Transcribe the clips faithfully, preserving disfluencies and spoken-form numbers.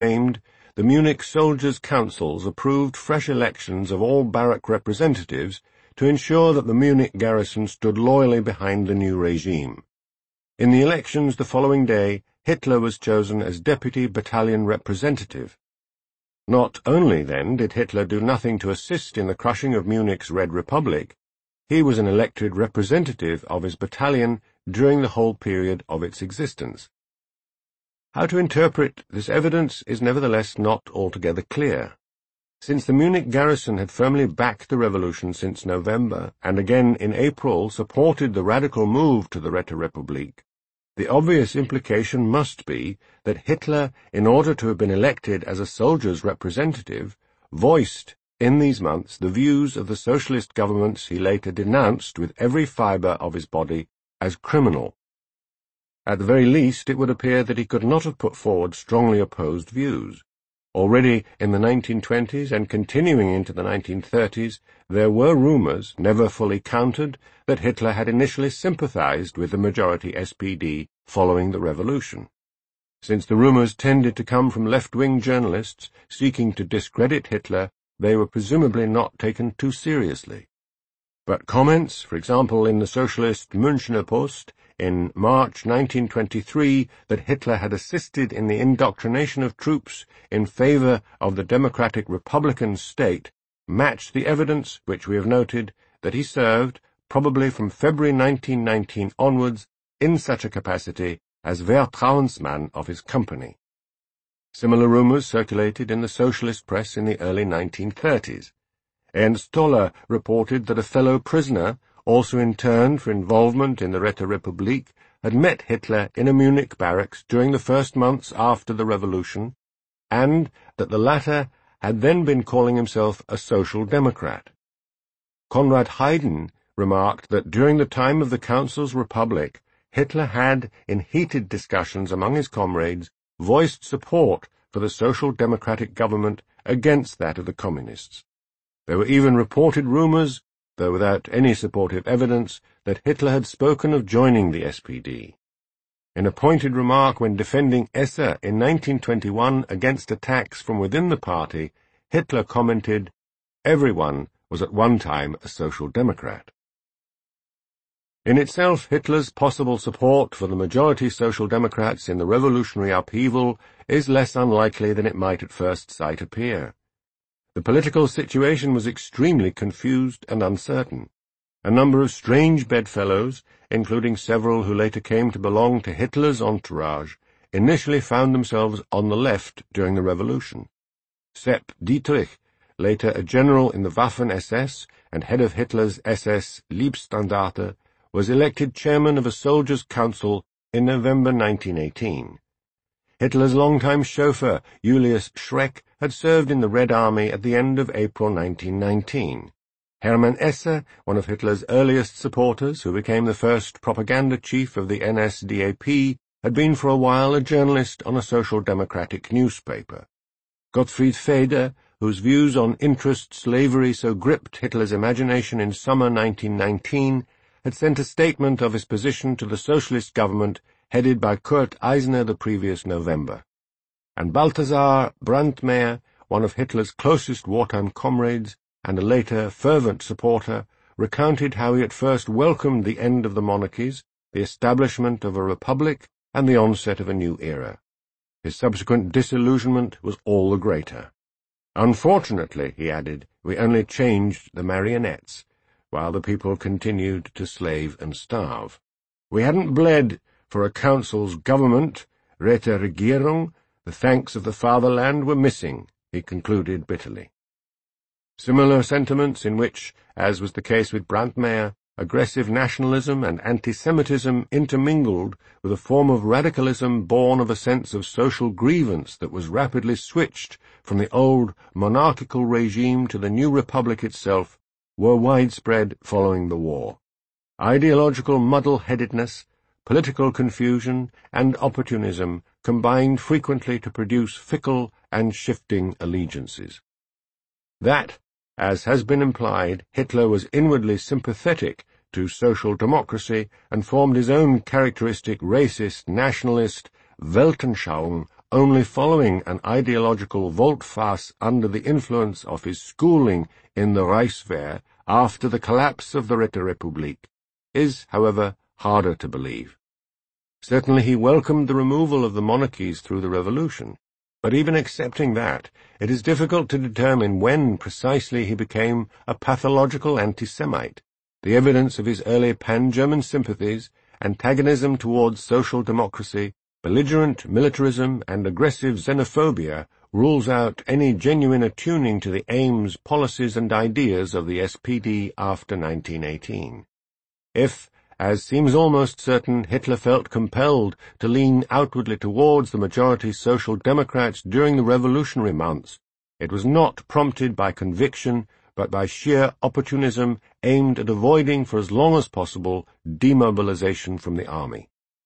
named, the Munich Soldiers' Councils approved fresh elections of all barrack representatives to ensure that the Munich garrison stood loyally behind the new regime. In the elections the following day, Hitler was chosen as deputy battalion representative. Not only, then, did Hitler do nothing to assist in the crushing of Munich's Red Republic, he was an elected representative of his battalion during the whole period of its existence. How to interpret this evidence is nevertheless not altogether clear. Since the Munich garrison had firmly backed the revolution since November, and again in April supported the radical move to the Räterepublik, the obvious implication must be that Hitler, in order to have been elected as a soldier's representative, voiced in these months the views of the socialist governments he later denounced with every fibre of his body as criminal. At the very least, it would appear that he could not have put forward strongly opposed views. Already in the nineteen twenties and continuing into the nineteen thirties, there were rumours, never fully countered, that Hitler had initially sympathised with the majority S P D following the revolution. Since the rumours tended to come from left-wing journalists seeking to discredit Hitler, they were presumably not taken too seriously. But comments, for example in the socialist Münchner Post, in March nineteen twenty-three, that Hitler had assisted in the indoctrination of troops in favour of the democratic republican state, matched the evidence which we have noted that he served, probably from February nineteen nineteen onwards, in such a capacity as Vertrauensmann of his company. Similar rumours circulated in the socialist press in the early nineteen thirties. Ernst Toller reported that a fellow prisoner, also interned for involvement in the Räterepublik, had met Hitler in a Munich barracks during the first months after the revolution, and that the latter had then been calling himself a social democrat. Konrad Haydn remarked that during the time of the Council's Republic, Hitler had, in heated discussions among his comrades, voiced support for the social democratic government against that of the communists. There were even reported rumours, though without any supportive evidence, that Hitler had spoken of joining the S P D. In a pointed remark when defending Esser in nineteen twenty-one against attacks from within the party, Hitler commented, "Everyone was at one time a social democrat." In itself, Hitler's possible support for the majority Social Democrats in the revolutionary upheaval is less unlikely than it might at first sight appear. The political situation was extremely confused and uncertain. A number of strange bedfellows, including several who later came to belong to Hitler's entourage, initially found themselves on the left during the revolution. Sepp Dietrich, later a general in the Waffen-S S and head of Hitler's S S Leibstandarte, was elected chairman of a soldiers' council in November nineteen eighteen. Hitler's longtime chauffeur, Julius Schreck, had served in the Red Army at the end of April nineteen nineteen. Hermann Esser, one of Hitler's earliest supporters, who became the first propaganda chief of the N S D A P, had been for a while a journalist on a social democratic newspaper. Gottfried Feder, whose views on interest slavery so gripped Hitler's imagination in summer nineteen nineteen, had sent a statement of his position to the socialist government headed by Kurt Eisner the previous November. And Balthasar Brandmeier, one of Hitler's closest wartime comrades, and a later fervent supporter, recounted how he at first welcomed the end of the monarchies, the establishment of a republic, and the onset of a new era. His subsequent disillusionment was all the greater. Unfortunately, he added, we only changed the marionettes, while the people continued to slave and starve. We hadn't bled for a council's government, Räteregierung, the thanks of the fatherland were missing, he concluded bitterly. Similar sentiments in which, as was the case with Brandmeier, aggressive nationalism and anti-Semitism intermingled with a form of radicalism born of a sense of social grievance that was rapidly switched from the old monarchical regime to the new republic itself, were widespread following the war. Ideological muddle-headedness, political confusion, and opportunism combined frequently to produce fickle and shifting allegiances. That, as has been implied, Hitler was inwardly sympathetic to social democracy and formed his own characteristic racist, nationalist Weltanschauung only following an ideological volte-face under the influence of his schooling in the Reichswehr after the collapse of the Räterepublik, is, however, harder to believe. Certainly he welcomed the removal of the monarchies through the Revolution, but even accepting that, it is difficult to determine when precisely he became a pathological anti-Semite. The evidence of his early pan-German sympathies, antagonism towards social democracy, belligerent militarism, and aggressive xenophobia rules out any genuine attuning to the aims, policies, and ideas of the S P D after nineteen eighteen. If, as seems almost certain, Hitler felt compelled to lean outwardly towards the majority Social Democrats during the revolutionary months, it was not prompted by conviction, but by sheer opportunism aimed at avoiding for as long as possible demobilization from the army.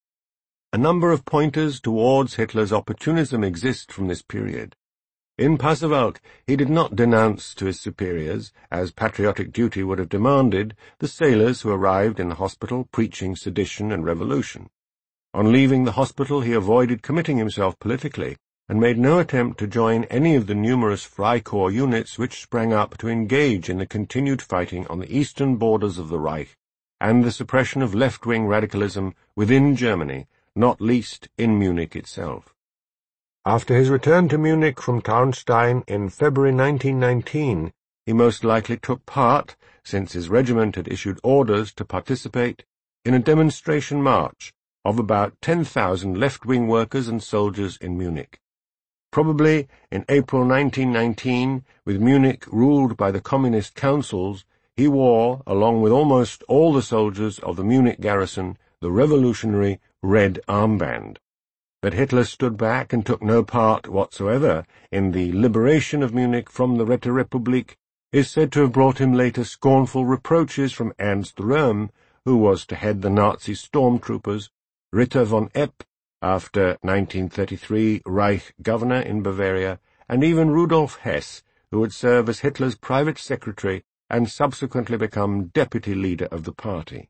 A number of pointers towards Hitler's opportunism exist from this period. In Pasewalk, he did not denounce to his superiors, as patriotic duty would have demanded, the sailors who arrived in the hospital preaching sedition and revolution. On leaving the hospital he avoided committing himself politically, and made no attempt to join any of the numerous Freikorps units which sprang up to engage in the continued fighting on the eastern borders of the Reich, and the suppression of left-wing radicalism within Germany, not least in Munich itself. After his return to Munich from Traunstein in February nineteen nineteen, he most likely took part, since his regiment had issued orders to participate, in a demonstration march of about ten thousand left-wing workers and soldiers in Munich. Probably in April nineteen nineteen, with Munich ruled by the communist councils, he wore, along with almost all the soldiers of the Munich garrison, the revolutionary red armband. That Hitler stood back and took no part whatsoever in the liberation of Munich from the Räterepublik is said to have brought him later scornful reproaches from Ernst Röhm, who was to head the Nazi stormtroopers, Ritter von Epp, after nineteen thirty-three Reich governor in Bavaria, and even Rudolf Hess, who would serve as Hitler's private secretary and subsequently become deputy leader of the party.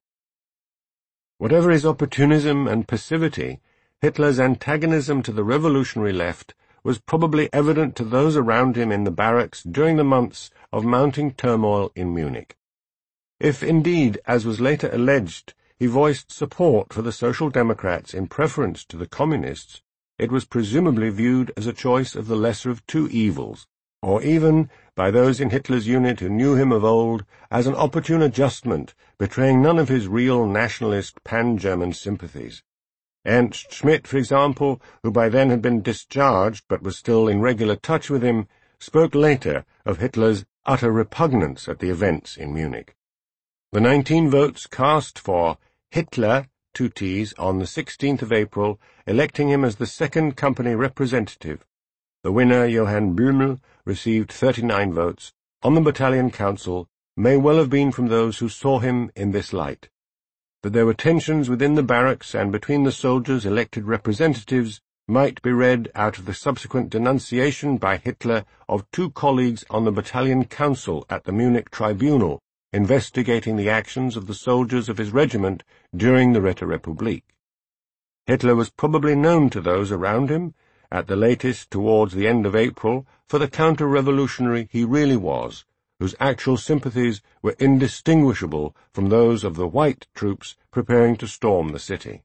Whatever his opportunism and passivity, Hitler's antagonism to the revolutionary left was probably evident to those around him in the barracks during the months of mounting turmoil in Munich. If indeed, as was later alleged, he voiced support for the Social Democrats in preference to the Communists, it was presumably viewed as a choice of the lesser of two evils, or even, by those in Hitler's unit who knew him of old, as an opportune adjustment, betraying none of his real nationalist pan-German sympathies. Ernst Schmidt, for example, who by then had been discharged but was still in regular touch with him, spoke later of Hitler's utter repugnance at the events in Munich. The nineteen votes cast for Hitler, two T's, on the sixteenth of April, electing him as the second company representative. The winner, Johann Blümel, received thirty-nine votes, on the battalion council, may well have been from those who saw him in this light. That there were tensions within the barracks and between the soldiers' elected representatives might be read out of the subsequent denunciation by Hitler of two colleagues on the battalion council at the Munich tribunal, investigating the actions of the soldiers of his regiment during the Räterepublik. Hitler was probably known to those around him, at the latest towards the end of April, for the counter-revolutionary he really was, whose actual sympathies were indistinguishable from those of the white troops preparing to storm the city.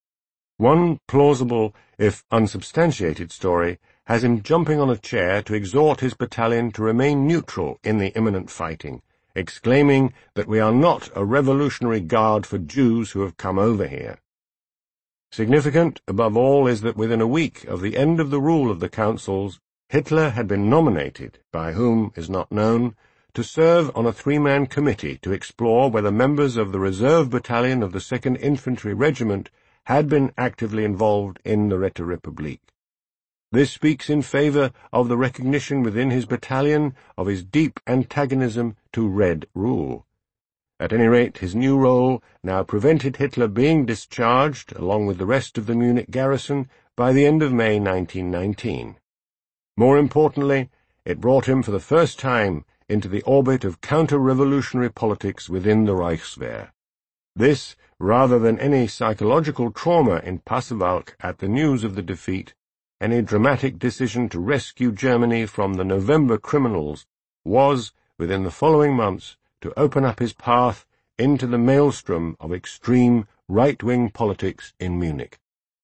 One plausible, if unsubstantiated story, has him jumping on a chair to exhort his battalion to remain neutral in the imminent fighting, exclaiming that we are not a revolutionary guard for Jews who have come over here. Significant, above all, is that within a week of the end of the rule of the councils, Hitler had been nominated, by whom is not known, to serve on a three-man committee to explore whether members of the reserve battalion of the second Infantry Regiment had been actively involved in the Räterepublik. This speaks in favor of the recognition within his battalion of his deep antagonism to Red rule. At any rate, his new role now prevented Hitler being discharged, along with the rest of the Munich garrison, by the end of May nineteen nineteen. More importantly, it brought him for the first time into the orbit of counter-revolutionary politics within the Reichswehr. This, rather than any psychological trauma in Pasewalk at the news of the defeat, any dramatic decision to rescue Germany from the November criminals was, within the following months, to open up his path into the maelstrom of extreme right-wing politics in Munich.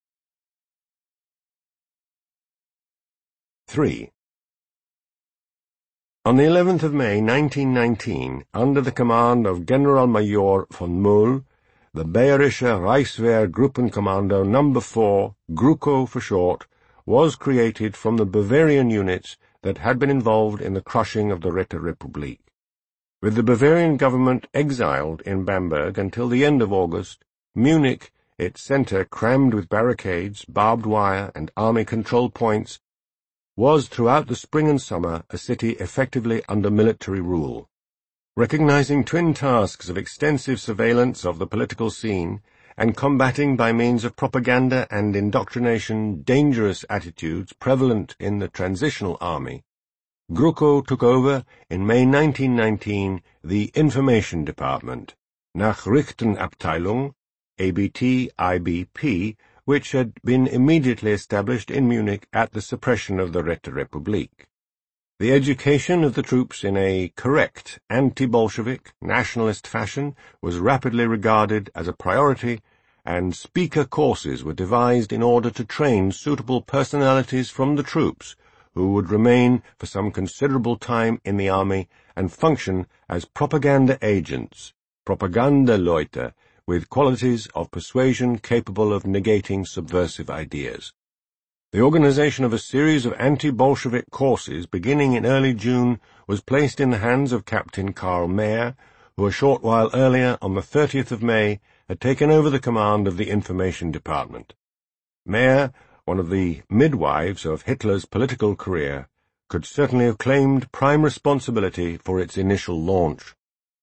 three. On the eleventh of May nineteen nineteen, under the command of Generalmajor von Mohl, the Bayerische Reichswehr Gruppenkommando Number four, GRUKO for short, was created from the Bavarian units that had been involved in the crushing of the Räterepublik. With the Bavarian government exiled in Bamberg until the end of August, Munich, its centre crammed with barricades, barbed wire, and army control points, was throughout the spring and summer a city effectively under military rule. Recognizing twin tasks of extensive surveillance of the political scene and combating by means of propaganda and indoctrination dangerous attitudes prevalent in the transitional army, GRUKO took over in May nineteen nineteen the Information Department, Nachrichtenabteilung, A B T I B P, which had been immediately established in Munich at the suppression of the Räterepublik. The education of the troops in a correct, anti-Bolshevik, nationalist fashion was rapidly regarded as a priority, and speaker courses were devised in order to train suitable personalities from the troops who would remain for some considerable time in the army and function as propaganda agents, Propagandaleute, with qualities of persuasion capable of negating subversive ideas. The organization of a series of anti-Bolshevik courses beginning in early June was placed in the hands of Captain Karl Mayer, who a short while earlier, on the thirtieth of May, had taken over the command of the Information Department. Mayer, one of the midwives of Hitler's political career, could certainly have claimed prime responsibility for its initial launch.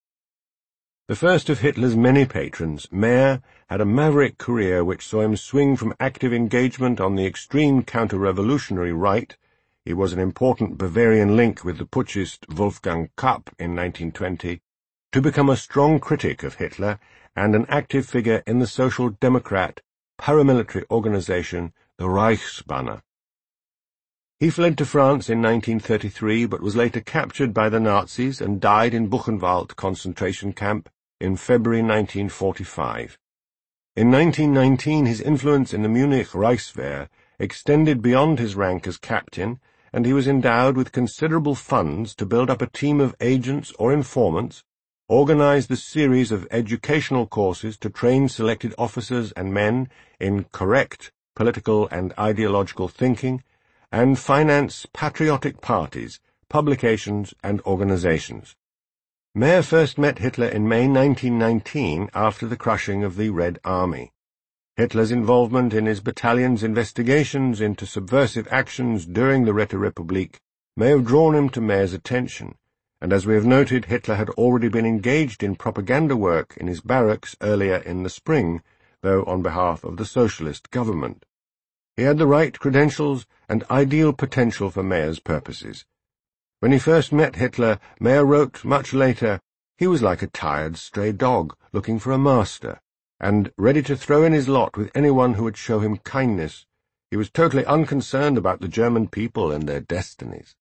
The first of Hitler's many patrons, Mayer had a maverick career which saw him swing from active engagement on the extreme counter-revolutionary right — he was an important Bavarian link with the putschist Wolfgang Kapp in nineteen twenty — to become a strong critic of Hitler and an active figure in the Social Democrat paramilitary organization, the Reichsbanner. He fled to France in nineteen thirty-three, but was later captured by the Nazis and died in Buchenwald concentration camp in February nineteen forty-five. In nineteen nineteen his influence in the Munich Reichswehr extended beyond his rank as captain, and he was endowed with considerable funds to build up a team of agents or informants, organize the series of educational courses to train selected officers and men in correct political and ideological thinking, and finance patriotic parties, publications, and organizations. Mayer first met Hitler in May nineteen nineteen after the crushing of the Red Army. Hitler's involvement in his battalion's investigations into subversive actions during the Räterepublik may have drawn him to Mayer's attention, and as we have noted, Hitler had already been engaged in propaganda work in his barracks earlier in the spring, though on behalf of the socialist government. He had the right credentials and ideal potential for Mayer's purposes. When he first met Hitler, Mayer wrote much later, he was like a tired stray dog looking for a master, and ready to throw in his lot with anyone who would show him kindness. He was totally unconcerned about the German people and their destinies.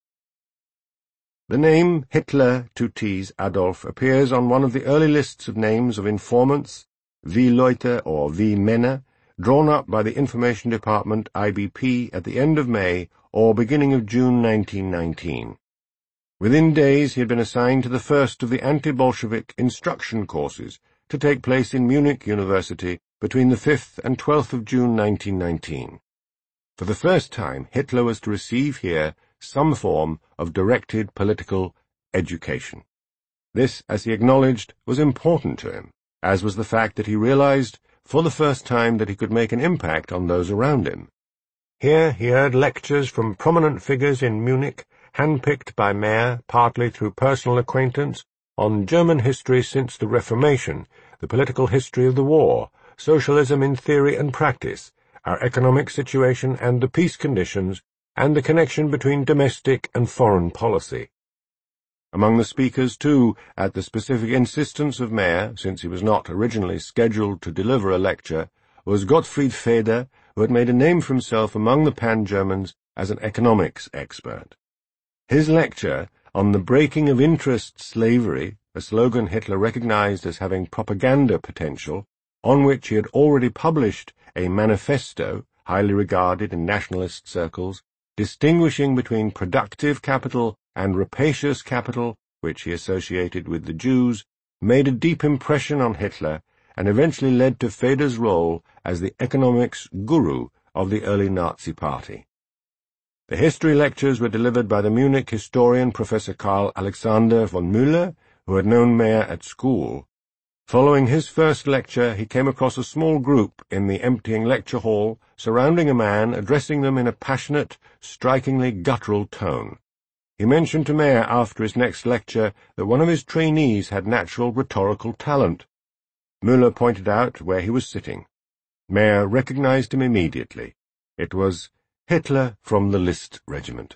The name Hitler to tease Adolf appears on one of the early lists of names of informants, V-Leute or V-Männer, drawn up by the Information Department I B P at the end of May or beginning of June nineteen nineteen. Within days he had been assigned to the first of the anti-Bolshevik instruction courses to take place in Munich University between the fifth and twelfth of June nineteen nineteen. For the first time, Hitler was to receive here some form of directed political education. This, as he acknowledged, was important to him, as was the fact that he realized for the first time that he could make an impact on those around him. Here he heard lectures from prominent figures in Munich, handpicked by Mayer, partly through personal acquaintance, on German history since the Reformation, the political history of the war, socialism in theory and practice, our economic situation and the peace conditions, and the connection between domestic and foreign policy. Among the speakers, too, at the specific insistence of Mayer, since he was not originally scheduled to deliver a lecture, was Gottfried Feder, who had made a name for himself among the Pan-Germans as an economics expert. His lecture on the breaking of interest slavery, a slogan Hitler recognized as having propaganda potential, on which he had already published a manifesto, highly regarded in nationalist circles, distinguishing between productive capital and rapacious capital, which he associated with the Jews, made a deep impression on Hitler and eventually led to Feder's role as the economics guru of the early Nazi Party. The history lectures were delivered by the Munich historian Professor Karl Alexander von Müller, who had known Mayr at school. Following his first lecture, he came across a small group in the emptying lecture hall, surrounding a man, addressing them in a passionate, strikingly guttural tone. He mentioned to Mayr after his next lecture that one of his trainees had natural rhetorical talent. Müller pointed out where he was sitting. Mayr recognized him immediately. It was Hitler from the List Regiment.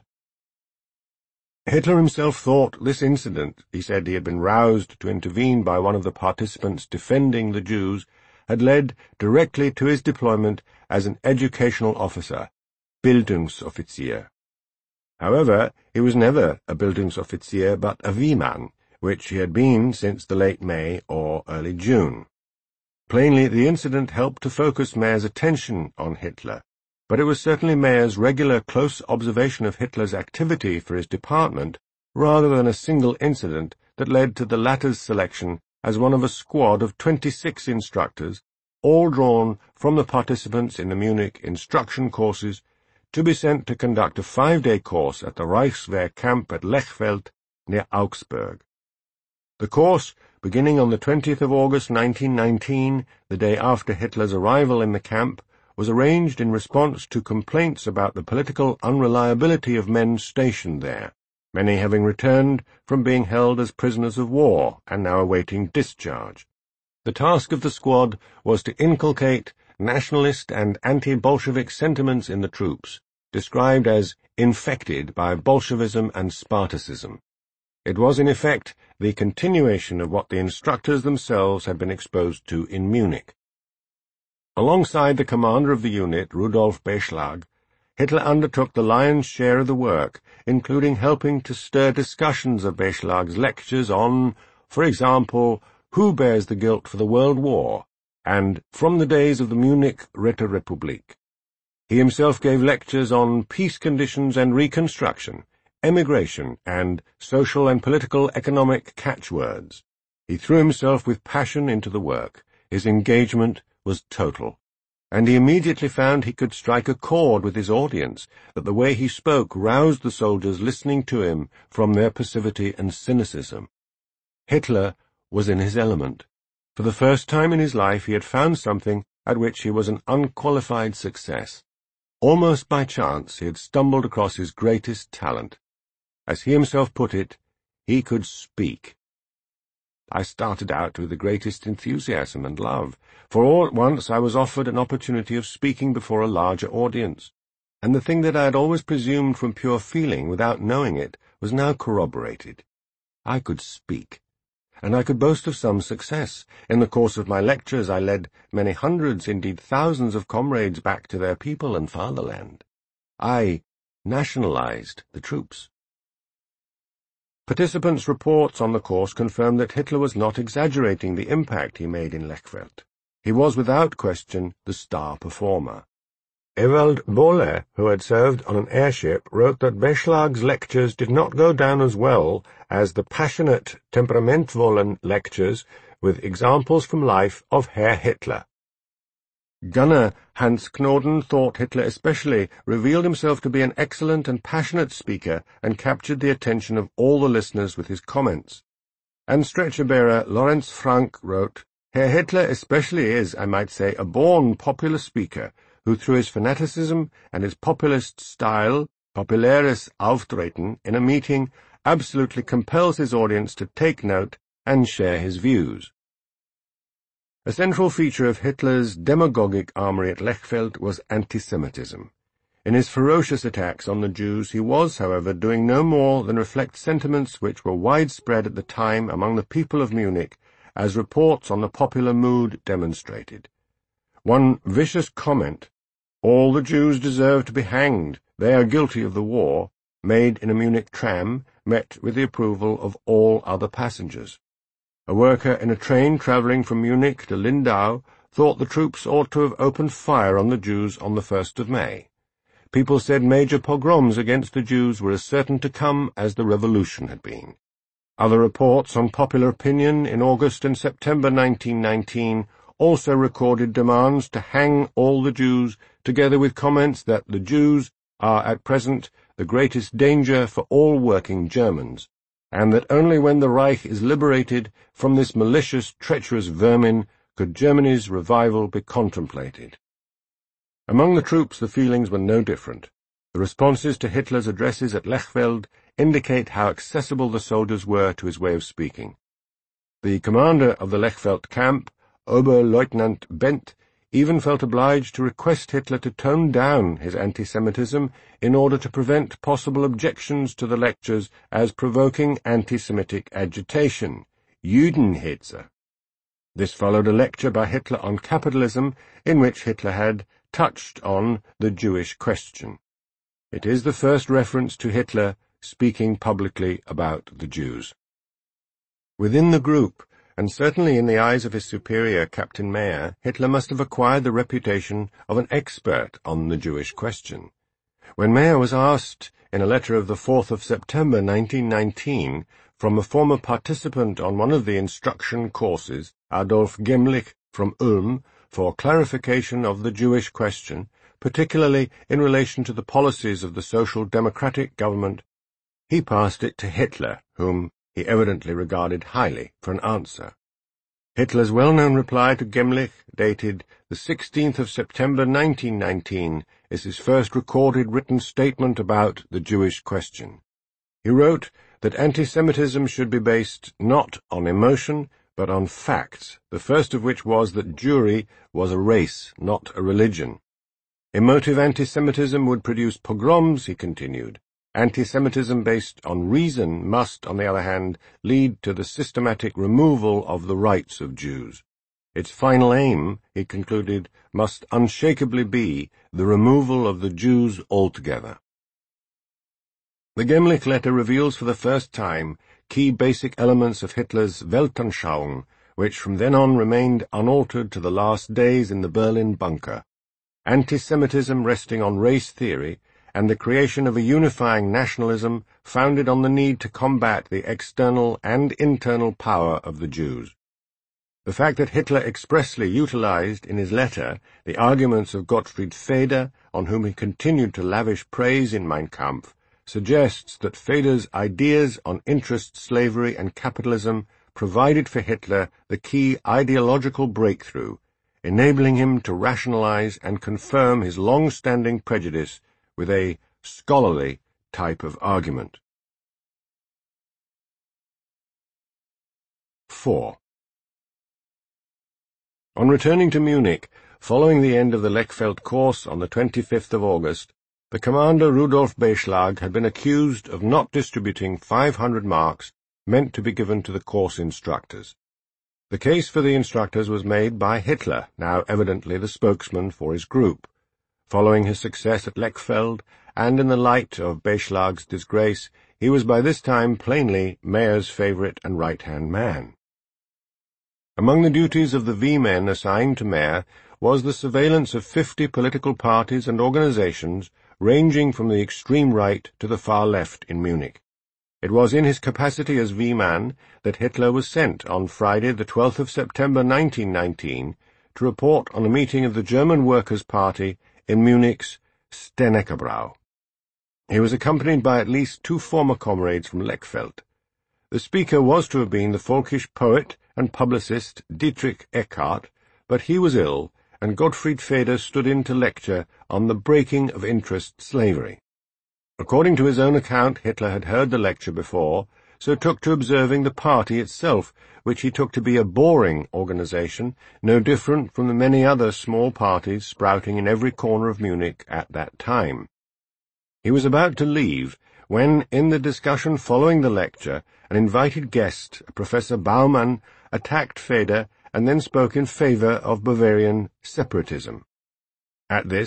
Hitler himself thought this incident, he said he had been roused to intervene by one of the participants defending the Jews, had led directly to his deployment as an educational officer, Bildungsoffizier. However, he was never a Bildungsoffizier but a Wiemann, which he had been since the late May or early June. Plainly, the incident helped to focus Mayr's attention on Hitler, but it was certainly Mayr's regular close observation of Hitler's activity for his department, rather than a single incident, that led to the latter's selection as one of a squad of twenty-six instructors, all drawn from the participants in the Munich instruction courses, to be sent to conduct a five-day course at the Reichswehr camp at Lechfeld, near Augsburg. The course, beginning on the twentieth of August nineteen nineteen, the day after Hitler's arrival in the camp, was arranged in response to complaints about the political unreliability of men stationed there, many having returned from being held as prisoners of war and now awaiting discharge. The task of the squad was to inculcate nationalist and anti-Bolshevik sentiments in the troops, described as infected by Bolshevism and Spartacism. It was, in effect, the continuation of what the instructors themselves had been exposed to in Munich. Alongside the commander of the unit, Rudolf Beschlag, Hitler undertook the lion's share of the work, including helping to stir discussions of Beschlag's lectures on, for example, who bears the guilt for the World War, and from the days of the Munich Räterepublik. He himself gave lectures on peace conditions and reconstruction, emigration, and social and political economic catchwords. He threw himself with passion into the work. His engagement was total, and he immediately found he could strike a chord with his audience, that the way he spoke roused the soldiers listening to him from their passivity and cynicism. Hitler was in his element. For the first time in his life he had found something at which he was an unqualified success. Almost by chance he had stumbled across his greatest talent. As he himself put it, he could speak. I started out with the greatest enthusiasm and love, for all at once I was offered an opportunity of speaking before a larger audience, and the thing that I had always presumed from pure feeling without knowing it was now corroborated. I could speak, and I could boast of some success. In the course of my lectures I led many hundreds, indeed thousands of comrades back to their people and fatherland. I nationalized the troops. Participants' reports on the course confirmed that Hitler was not exaggerating the impact he made in Lechfeld. He was without question the star performer. Ewald Bohle, who had served on an airship, wrote that Beschlag's lectures did not go down as well as the passionate, temperamentvollen lectures with examples from life of Herr Hitler. Gunner Hans Knorden thought Hitler especially revealed himself to be an excellent and passionate speaker and captured the attention of all the listeners with his comments. And stretcher-bearer Lorenz Frank wrote, Herr Hitler especially is, I might say, a born popular speaker, who through his fanaticism and his populist style, populäres Auftreten, in a meeting, absolutely compels his audience to take note and share his views. A central feature of Hitler's demagogic armory at Lechfeld was anti-Semitism. In his ferocious attacks on the Jews he was, however, doing no more than reflect sentiments which were widespread at the time among the people of Munich, as reports on the popular mood demonstrated. One vicious comment, "All the Jews deserve to be hanged. They are guilty of the war," made in a Munich tram, met with the approval of all other passengers. A worker in a train travelling from Munich to Lindau thought the troops ought to have opened fire on the Jews on the first of May. People said major pogroms against the Jews were as certain to come as the revolution had been. Other reports on popular opinion in August and September nineteen nineteen also recorded demands to hang all the Jews, together with comments that the Jews are at present the greatest danger for all working Germans, and that only when the Reich is liberated from this malicious, treacherous vermin could Germany's revival be contemplated. Among the troops the feelings were no different. The responses to Hitler's addresses at Lechfeld indicate how accessible the soldiers were to his way of speaking. The commander of the Lechfeld camp, Oberleutnant Bent, even felt obliged to request Hitler to tone down his anti-Semitism in order to prevent possible objections to the lectures as provoking anti-Semitic agitation, Judenhetze. This followed a lecture by Hitler on capitalism, in which Hitler had touched on the Jewish question. It is the first reference to Hitler speaking publicly about the Jews. Within the group, and certainly in the eyes of his superior, Captain Mayer, Hitler must have acquired the reputation of an expert on the Jewish question. When Mayer was asked, in a letter of the fourth of September nineteen nineteen, from a former participant on one of the instruction courses, Adolf Gemlich from Ulm, for clarification of the Jewish question, particularly in relation to the policies of the Social Democratic government, he passed it to Hitler, whom he evidently regarded highly, for an answer. Hitler's well-known reply to Gemlich, dated the sixteenth of September nineteen nineteen, is his first recorded written statement about the Jewish question. He wrote that anti-Semitism should be based not on emotion, but on facts, the first of which was that Jewry was a race, not a religion. Emotive anti-Semitism would produce pogroms, he continued. Anti-Semitism based on reason must, on the other hand, lead to the systematic removal of the rights of Jews. Its final aim, he concluded, must unshakably be the removal of the Jews altogether. The Gemlich letter reveals for the first time key basic elements of Hitler's Weltanschauung, which from then on remained unaltered to the last days in the Berlin bunker. Anti-Semitism resting on race theory, and the creation of a unifying nationalism founded on the need to combat the external and internal power of the Jews. The fact that Hitler expressly utilized in his letter the arguments of Gottfried Feder, on whom he continued to lavish praise in Mein Kampf, suggests that Feder's ideas on interest slavery and capitalism provided for Hitler the key ideological breakthrough, enabling him to rationalize and confirm his long-standing prejudice with a scholarly type of argument. four. On returning to Munich, following the end of the Lechfeld course on the twenty-fifth of August, the commander Rudolf Beschlag had been accused of not distributing five hundred marks meant to be given to the course instructors. The case for the instructors was made by Hitler, now evidently the spokesman for his group. Following his success at Lechfeld, and in the light of Beschlag's disgrace, he was by this time plainly Mayer's favourite and right-hand man. Among the duties of the V-men assigned to Mayer was the surveillance of fifty political parties and organizations ranging from the extreme right to the far left in Munich. It was in his capacity as V-man that Hitler was sent on Friday the twelfth of September nineteen nineteen to report on a meeting of the German Workers' Party in Munich's Stäneckerbrau. He was accompanied by at least two former comrades from Lechfeld. The speaker was to have been the folkish poet and publicist Dietrich Eckart, but he was ill, and Gottfried Feder stood in to lecture on the breaking of interest slavery. According to his own account, Hitler had heard the lecture before, so took to observing the party itself, which he took to be a boring organization, no different from the many other small parties sprouting in every corner of Munich at that time. He was about to leave, when, in the discussion following the lecture, an invited guest, Professor Baumann, attacked Feder and then spoke in favor of Bavarian separatism. At this,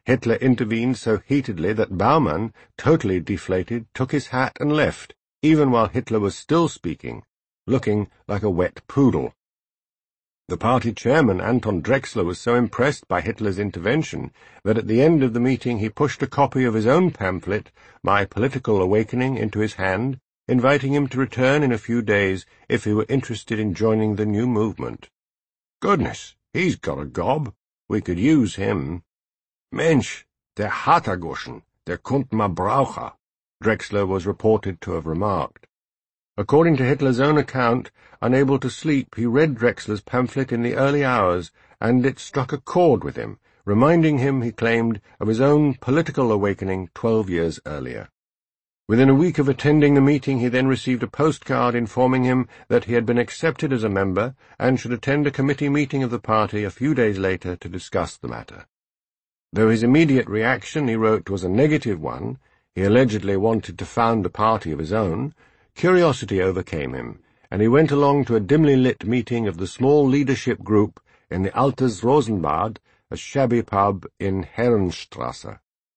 Hitler intervened so heatedly that Baumann, totally deflated, took his hat and left, even while Hitler was still speaking, looking like a wet poodle. The party chairman, Anton Drexler, was so impressed by Hitler's intervention that at the end of the meeting he pushed a copy of his own pamphlet, My Political Awakening, into his hand, inviting him to return in a few days if he were interested in joining the new movement. Goodness, he's got a gob. We could use him. Mensch, der hat a Guschen, der kunt ma braucha, Drexler was reported to have remarked. According to Hitler's own account, unable to sleep, he read Drexler's pamphlet in the early hours, and it struck a chord with him, reminding him, he claimed, of his own political awakening twelve years earlier. Within a week of attending the meeting, he then received a postcard informing him that he had been accepted as a member and should attend a committee meeting of the party a few days later to discuss the matter. Though his immediate reaction, he wrote, was a negative one, he allegedly wanted to found a party of his own, curiosity overcame him, and he went along to a dimly lit meeting of the small leadership group in the Altes Rosenbad, a shabby pub in Herrenstrasse.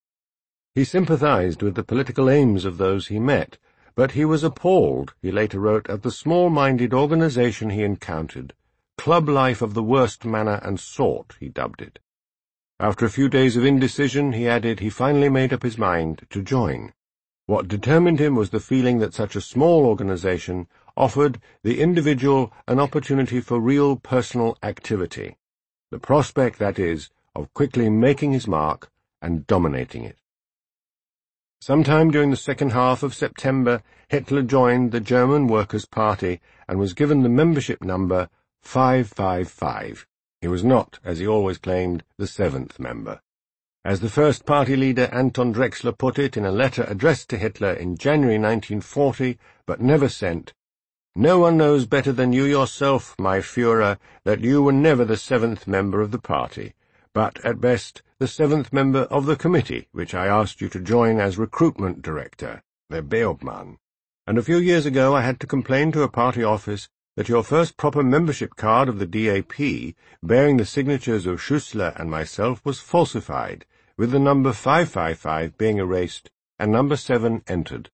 He sympathized with the political aims of those he met, but he was appalled, he later wrote, at the small-minded organization he encountered, club life of the worst manner and sort, he dubbed it. After a few days of indecision, he added, he finally made up his mind to join. What determined him was the feeling that such a small organization offered the individual an opportunity for real personal activity, the prospect, that is, of quickly making his mark and dominating it. Sometime during the second half of September, Hitler joined the German Workers' Party and was given the membership number five five five. He was not, as he always claimed, the seventh member. As the first party leader Anton Drexler put it in a letter addressed to Hitler in January nineteen forty, but never sent, "No one knows better than you yourself, my Führer, that you were never the seventh member of the party, but, at best, the seventh member of the committee, which I asked you to join as recruitment director, the Beobmann. And a few years ago I had to complain to a party office that your first proper membership card of the D A P, bearing the signatures of Schussler and myself, was falsified, with the number five five five being erased and number seven entered."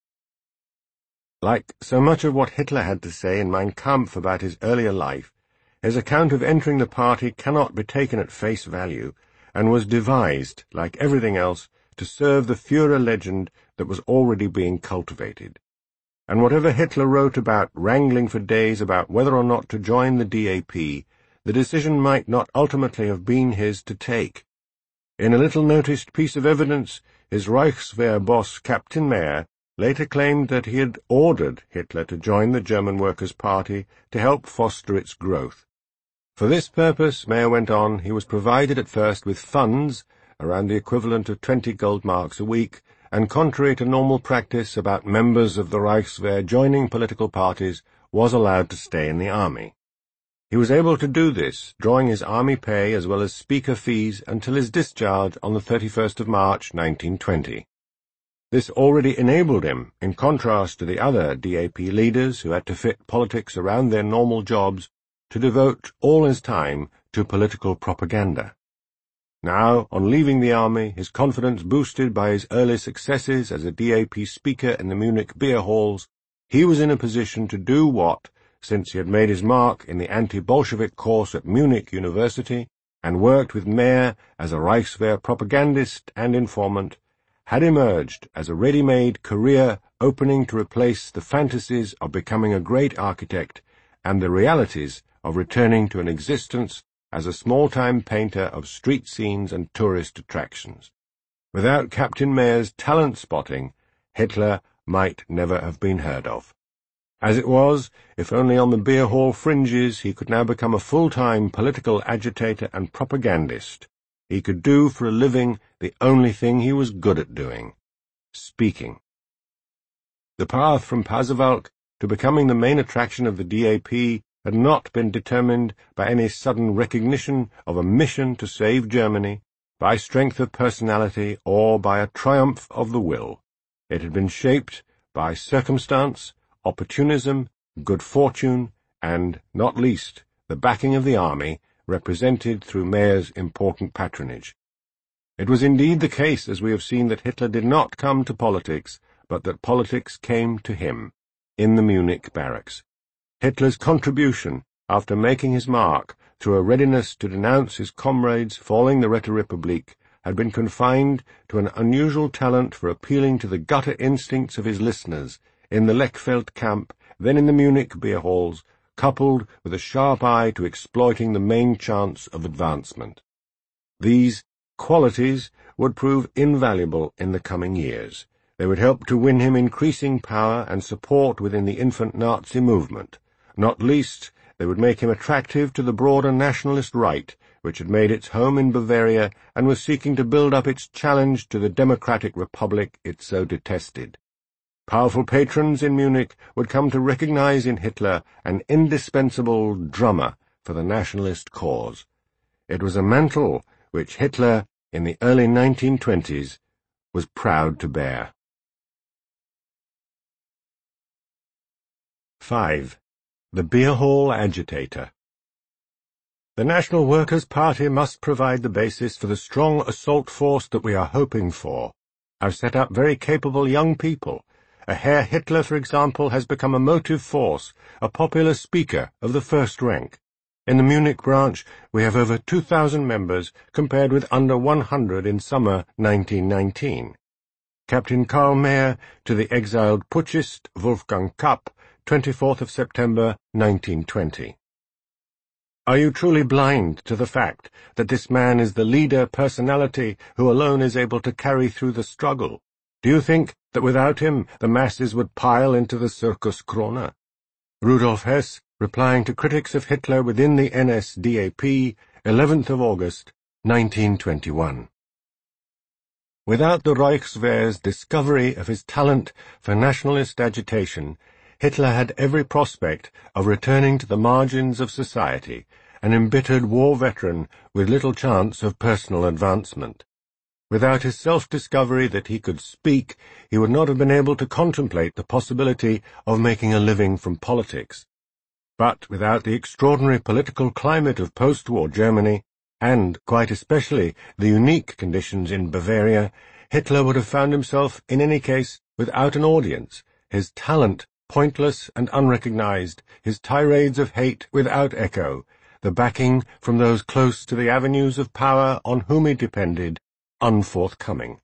Like so much of what Hitler had to say in Mein Kampf about his earlier life, his account of entering the party cannot be taken at face value, and was devised, like everything else, to serve the Führer legend that was already being cultivated. And whatever Hitler wrote about wrangling for days about whether or not to join the D A P, the decision might not ultimately have been his to take. In a little-noticed piece of evidence, his Reichswehr boss, Captain Mayer, later claimed that he had ordered Hitler to join the German Workers' Party to help foster its growth. For this purpose, Mayer went on, he was provided at first with funds, around the equivalent of twenty gold marks a week, and contrary to normal practice about members of the Reichswehr joining political parties, was allowed to stay in the army. He was able to do this, drawing his army pay as well as speaker fees until his discharge on the thirty-first of March nineteen twenty. This already enabled him, in contrast to the other D A P leaders who had to fit politics around their normal jobs, to devote all his time to political propaganda. Now, on leaving the army, his confidence boosted by his early successes as a D A P speaker in the Munich beer halls, he was in a position to do what, since he had made his mark in the anti-Bolshevik course at Munich University and worked with Mayer as a Reichswehr propagandist and informant, had emerged as a ready-made career opening to replace the fantasies of becoming a great architect and the realities of returning to an existence as a small-time painter of street scenes and tourist attractions. Without Captain Mayer's talent spotting, Hitler might never have been heard of. As it was, if only on the beer hall fringes, he could now become a full-time political agitator and propagandist. He could do for a living the only thing he was good at doing, speaking. The path from Pasewalk to becoming the main attraction of the D A P had not been determined by any sudden recognition of a mission to save Germany, by strength of personality, or by a triumph of the will. It had been shaped by circumstance, opportunism, good fortune, and, not least, the backing of the army, represented through Mayer's important patronage. It was indeed the case, as we have seen, that Hitler did not come to politics, but that politics came to him, in the Munich barracks. Hitler's contribution, after making his mark, through a readiness to denounce his comrades following the Räterepublik, had been confined to an unusual talent for appealing to the gutter instincts of his listeners, in the Lechfeld camp, then in the Munich beer halls, coupled with a sharp eye to exploiting the main chance of advancement. These qualities would prove invaluable in the coming years. They would help to win him increasing power and support within the infant Nazi movement. Not least, they would make him attractive to the broader nationalist right, which had made its home in Bavaria and was seeking to build up its challenge to the democratic republic it so detested. Powerful patrons in Munich would come to recognize in Hitler an indispensable drummer for the nationalist cause. It was a mantle which Hitler, in the early nineteen twenties, was proud to bear. five. The Beer Hall Agitator. The National Workers' Party must provide the basis for the strong assault force that we are hoping for. I've set up very capable young people. A Herr Hitler, for example, has become a motive force, a popular speaker of the first rank. In the Munich branch, we have over two thousand members, compared with under one hundred in summer nineteen nineteen. Captain Karl Mayer to the exiled putschist Wolfgang Kapp, twenty-fourth of September nineteen twenty. Are you truly blind to the fact that this man is the leader personality who alone is able to carry through the struggle? Do you think that without him the masses would pile into the Circus Krone? Rudolf Hess, replying to critics of Hitler within the N S D A P, eleventh of August, nineteen twenty-one. Without the Reichswehr's discovery of his talent for nationalist agitation, Hitler had every prospect of returning to the margins of society, an embittered war veteran with little chance of personal advancement. Without his self-discovery that he could speak, he would not have been able to contemplate the possibility of making a living from politics. But without the extraordinary political climate of post-war Germany, and, quite especially, the unique conditions in Bavaria, Hitler would have found himself, in any case, without an audience, his talent pointless and unrecognized, his tirades of hate without echo, the backing from those close to the avenues of power on whom he depended, unforthcoming.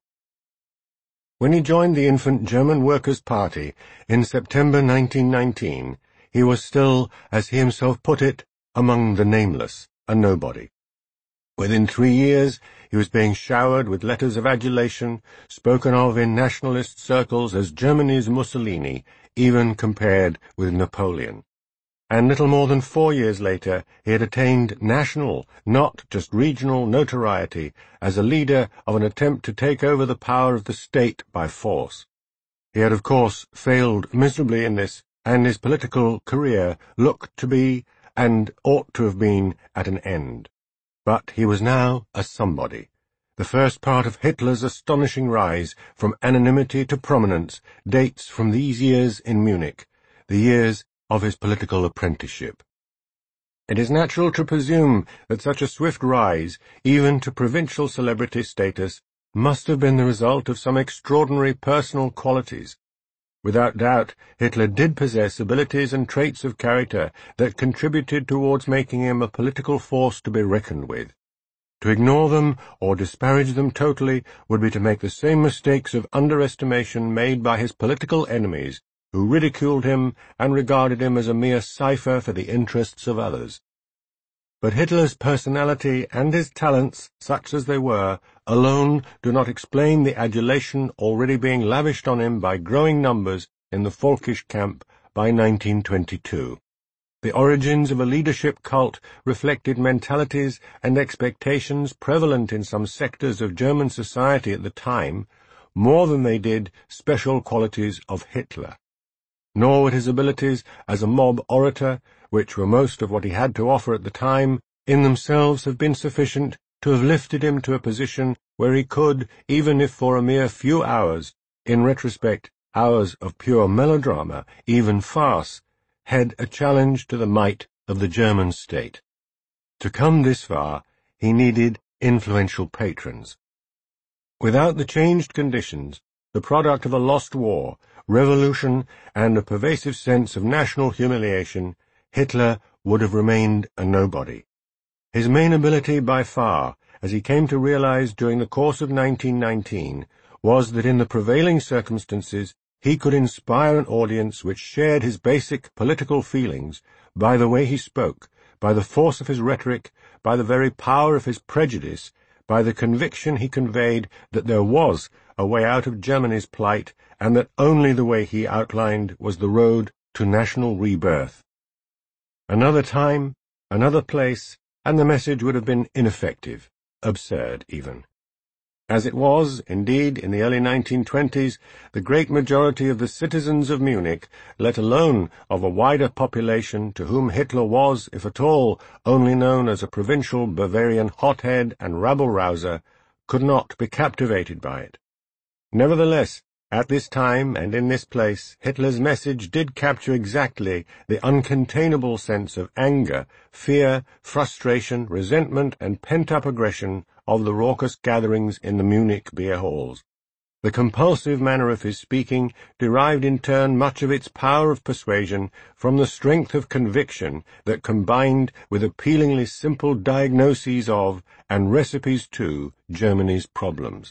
When he joined the infant German Workers' Party in September nineteen nineteen, he was still, as he himself put it, among the nameless, a nobody. Within three years, he was being showered with letters of adulation, spoken of in nationalist circles as Germany's Mussolini, even compared with Napoleon. And little more than four years later, he had attained national, not just regional, notoriety as a leader of an attempt to take over the power of the state by force. He had, of course, failed miserably in this, and his political career looked to be, and ought to have been, at an end. But he was now a somebody. The first part of Hitler's astonishing rise from anonymity to prominence dates from these years in Munich, the years of his political apprenticeship. It is natural to presume that such a swift rise, even to provincial celebrity status, must have been the result of some extraordinary personal qualities. Without doubt, Hitler did possess abilities and traits of character that contributed towards making him a political force to be reckoned with. To ignore them or disparage them totally would be to make the same mistakes of underestimation made by his political enemies, who ridiculed him and regarded him as a mere cipher for the interests of others. But Hitler's personality and his talents, such as they were, alone do not explain the adulation already being lavished on him by growing numbers in the Völkisch camp by nineteen twenty-two. The origins of a leadership cult reflected mentalities and expectations prevalent in some sectors of German society at the time, more than they did special qualities of Hitler. Nor would his abilities as a mob orator, which were most of what he had to offer at the time, in themselves have been sufficient to have lifted him to a position where he could, even if for a mere few hours, in retrospect, hours of pure melodrama, even farce, head a challenge to the might of the German state. To come this far, he needed influential patrons. Without the changed conditions, the product of a lost war, revolution, and a pervasive sense of national humiliation, Hitler would have remained a nobody. His main ability by far, as he came to realize during the course of nineteen nineteen, was that in the prevailing circumstances he could inspire an audience which shared his basic political feelings by the way he spoke, by the force of his rhetoric, by the very power of his prejudice, by the conviction he conveyed that there was a way out of Germany's plight, and that only the way he outlined was the road to national rebirth. Another time, another place, and the message would have been ineffective, absurd even. As it was, indeed, in the early nineteen twenties, the great majority of the citizens of Munich, let alone of a wider population to whom Hitler was, if at all, only known as a provincial Bavarian hothead and rabble-rouser, could not be captivated by it. Nevertheless, at this time and in this place, Hitler's message did capture exactly the uncontainable sense of anger, fear, frustration, resentment, and pent-up aggression of the raucous gatherings in the Munich beer halls. The compulsive manner of his speaking derived in turn much of its power of persuasion from the strength of conviction that combined with appealingly simple diagnoses of, and recipes to, Germany's problems.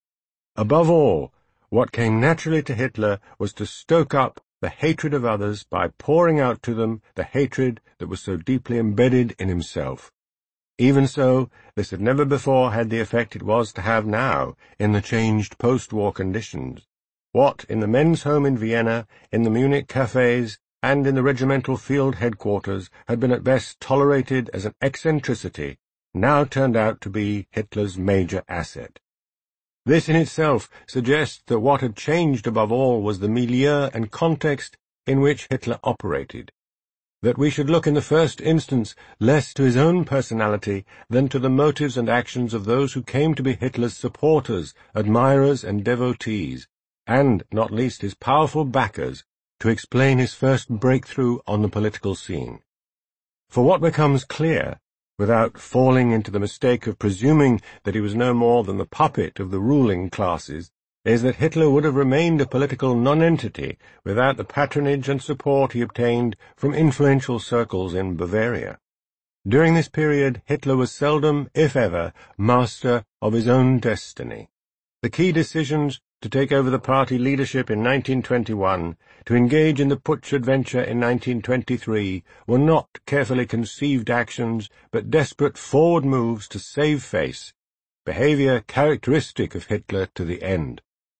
Above all, what came naturally to Hitler was to stoke up the hatred of others by pouring out to them the hatred that was so deeply embedded in himself. Even so, this had never before had the effect it was to have now in the changed post-war conditions. What, in the men's home in Vienna, in the Munich cafes, and in the regimental field headquarters had been at best tolerated as an eccentricity, now turned out to be Hitler's major asset. This in itself suggests that what had changed above all was the milieu and context in which Hitler operated, that we should look in the first instance less to his own personality than to the motives and actions of those who came to be Hitler's supporters, admirers, and devotees, and, not least, his powerful backers, to explain his first breakthrough on the political scene. For what becomes clear, without falling into the mistake of presuming that he was no more than the puppet of the ruling classes, is that Hitler would have remained a political nonentity without the patronage and support he obtained from influential circles in Bavaria. During this period, Hitler was seldom, if ever, master of his own destiny. The key decisions to take over the party leadership in nineteen twenty-one, to engage in the Putsch adventure in nineteen twenty-three, were not carefully conceived actions, but desperate forward moves to save face, behavior characteristic of Hitler to the end.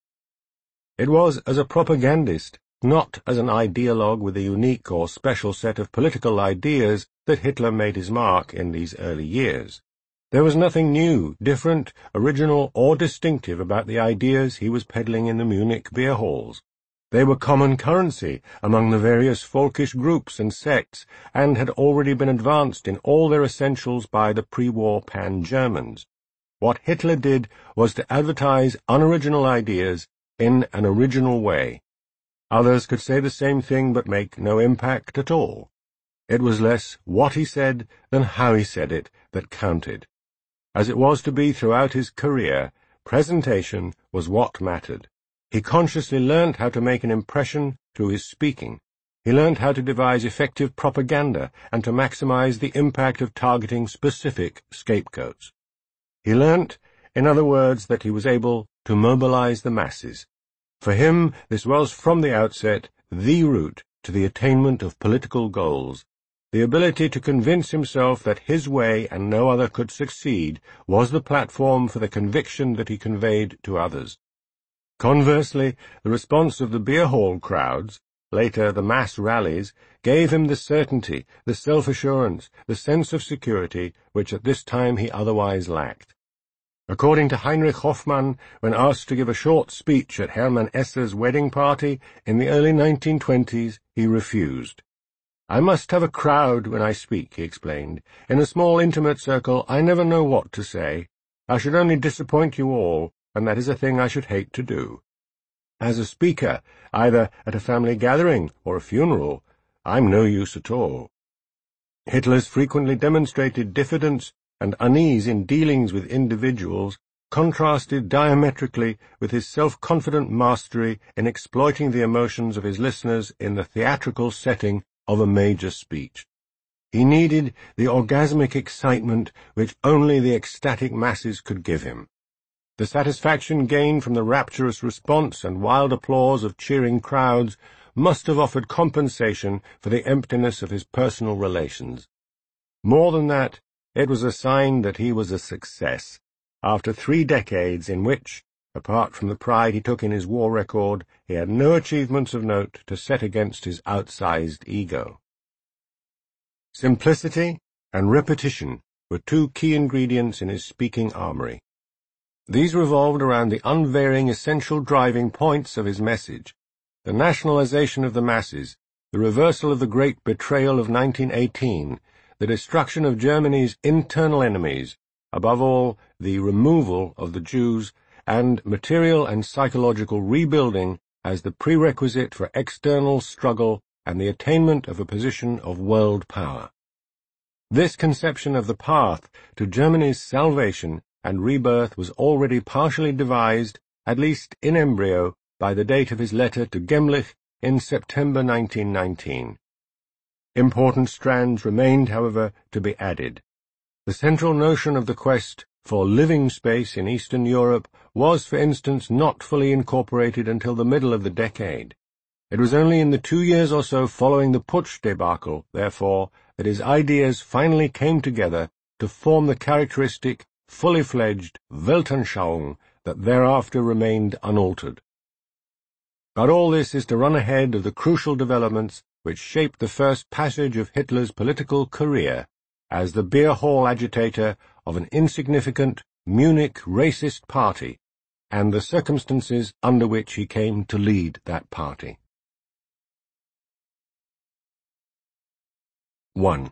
It was as a propagandist, not as an ideologue with a unique or special set of political ideas, that Hitler made his mark in these early years. There was nothing new, different, original, or distinctive about the ideas he was peddling in the Munich beer halls. They were common currency among the various folkish groups and sects, and had already been advanced in all their essentials by the pre-war pan-Germans. What Hitler did was to advertise unoriginal ideas in an original way. Others could say the same thing but make no impact at all. It was less what he said than how he said it that counted. As it was to be throughout his career, presentation was what mattered. He consciously learnt how to make an impression through his speaking. He learnt how to devise effective propaganda and to maximize the impact of targeting specific scapegoats. He learnt, in other words, that he was able to mobilize the masses. For him, this was from the outset the route to the attainment of political goals. The ability to convince himself that his way and no other could succeed was the platform for the conviction that he conveyed to others. Conversely, the response of the beer hall crowds, later the mass rallies, gave him the certainty, the self-assurance, the sense of security which at this time he otherwise lacked. According to Heinrich Hoffmann, when asked to give a short speech at Hermann Esser's wedding party in the early nineteen twenties, he refused. "I must have a crowd when I speak," he explained. "In a small intimate circle I never know what to say. I should only disappoint you all, and that is a thing I should hate to do. As a speaker, either at a family gathering or a funeral, I'm no use at all." Hitler's frequently demonstrated diffidence and unease in dealings with individuals contrasted diametrically with his self-confident mastery in exploiting the emotions of his listeners in the theatrical setting of a major speech. He needed the orgasmic excitement which only the ecstatic masses could give him. The satisfaction gained from the rapturous response and wild applause of cheering crowds must have offered compensation for the emptiness of his personal relations. More than that, it was a sign that he was a success, after three decades in which, apart from the pride he took in his war record, he had no achievements of note to set against his outsized ego. Simplicity and repetition were two key ingredients in his speaking armory. These revolved around the unvarying essential driving points of his message: the nationalization of the masses, the reversal of the great betrayal of nineteen eighteen, the destruction of Germany's internal enemies, above all, the removal of the Jews, and material and psychological rebuilding as the prerequisite for external struggle and the attainment of a position of world power. This conception of the path to Germany's salvation and rebirth was already partially devised, at least in embryo, by the date of his letter to Gemlich in September nineteen nineteen. Important strands remained, however, to be added. The central notion of the quest for living space in Eastern Europe was, for instance, not fully incorporated until the middle of the decade. It was only in the two years or so following the Putsch debacle, therefore, that his ideas finally came together to form the characteristic, fully-fledged Weltanschauung that thereafter remained unaltered. But all this is to run ahead of the crucial developments which shaped the first passage of Hitler's political career as the beer hall agitator of an insignificant Munich racist party, and the circumstances under which he came to lead that party. one.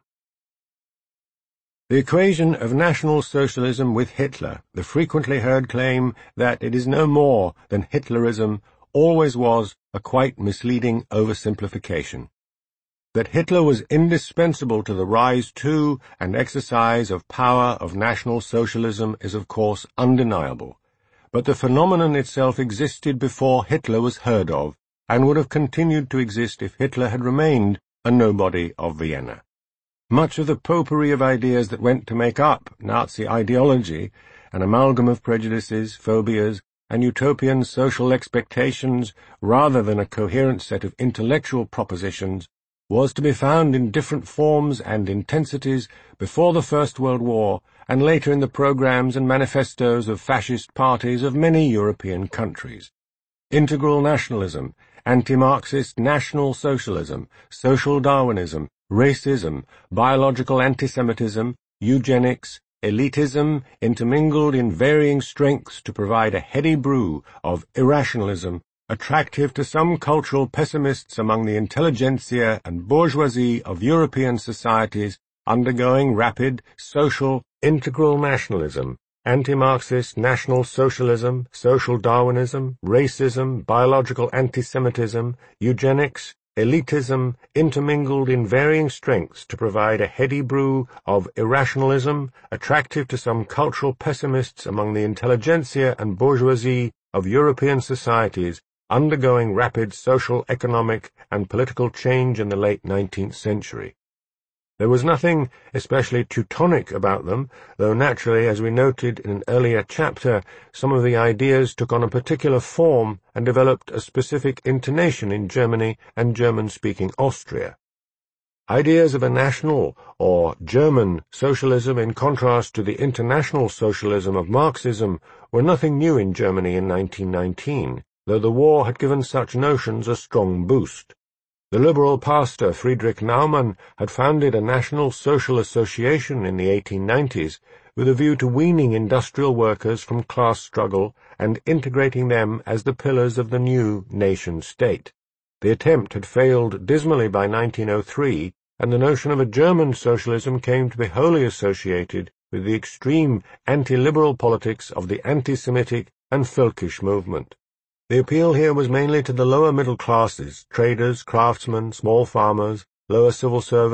The equation of National Socialism with Hitler, the frequently heard claim that it is no more than Hitlerism, always was a quite misleading oversimplification. That Hitler was indispensable to the rise to and exercise of power of National Socialism is of course undeniable, but the phenomenon itself existed before Hitler was heard of, and would have continued to exist if Hitler had remained a nobody of Vienna. Much of the potpourri of ideas that went to make up Nazi ideology, an amalgam of prejudices, phobias, and utopian social expectations rather than a coherent set of intellectual propositions, was to be found in different forms and intensities before the First World War and later in the programs and manifestos of fascist parties of many European countries. Integral nationalism, anti-Marxist National Socialism, social Darwinism, racism, biological antisemitism, eugenics, elitism intermingled in varying strengths to provide a heady brew of irrationalism, attractive to some cultural pessimists among the intelligentsia and bourgeoisie of European societies undergoing rapid social integral nationalism, anti-Marxist National Socialism, social Darwinism, racism, biological antisemitism, eugenics, elitism intermingled in varying strengths to provide a heady brew of irrationalism, attractive to some cultural pessimists among the intelligentsia and bourgeoisie of European societies undergoing rapid social, economic, and political change in the late nineteenth century. There was nothing especially Teutonic about them, though naturally, as we noted in an earlier chapter, some of the ideas took on a particular form and developed a specific intonation in Germany and German-speaking Austria. Ideas of a national or German socialism in contrast to the international socialism of Marxism were nothing new in Germany in nineteen nineteen, though the war had given such notions a strong boost. The liberal pastor Friedrich Naumann had founded a National Social Association in the eighteen nineties with a view to weaning industrial workers from class struggle and integrating them as the pillars of the new nation-state. The attempt had failed dismally by nineteen oh three, and the notion of a German socialism came to be wholly associated with the extreme anti-liberal politics of the anti-Semitic and Völkisch movement. The appeal here was mainly to the lower middle classes, traders, craftsmen, small farmers, lower civil servants,